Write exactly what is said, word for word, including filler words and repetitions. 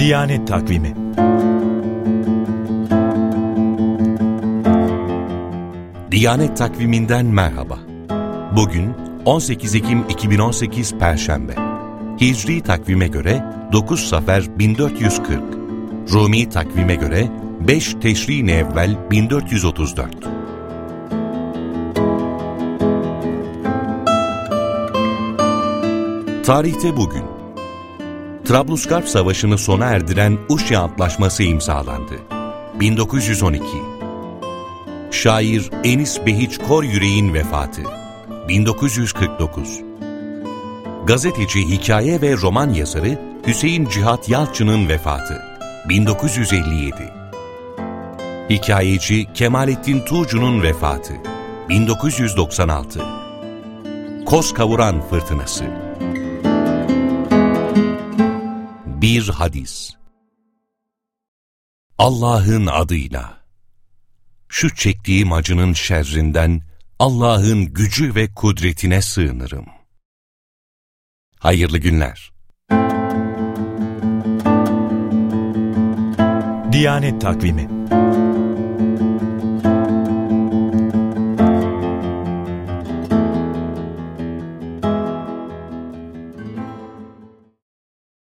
Diyanet Takvimi. Diyanet Takvimi'nden merhaba. Bugün on sekiz Ekim iki bin on sekiz Perşembe. Hicri takvime göre dokuz Safer bin dört yüz kırk. Rumi takvime göre beş Teşrin-i Evvel bin dört yüz otuz dört. Tarihte bugün Trablusgarp Savaşı'nı sona erdiren Uşi Antlaşması imzalandı. bin dokuz yüz on iki. Şair Enis Behiç Koryürek'in vefatı. bin dokuz yüz kırk dokuz. Gazeteci, hikaye ve roman yazarı Hüseyin Cihat Yalçın'ın vefatı. bin dokuz yüz elli yedi. Hikayeci Kemalettin Tuğcu'nun vefatı. bin dokuz yüz doksan altı. Koz kavuran fırtınası. Bir hadis. Allah'ın adıyla. Şu çektiğim acının şerrinden Allah'ın gücü ve kudretine sığınırım. Hayırlı günler. Diyanet Takvimi.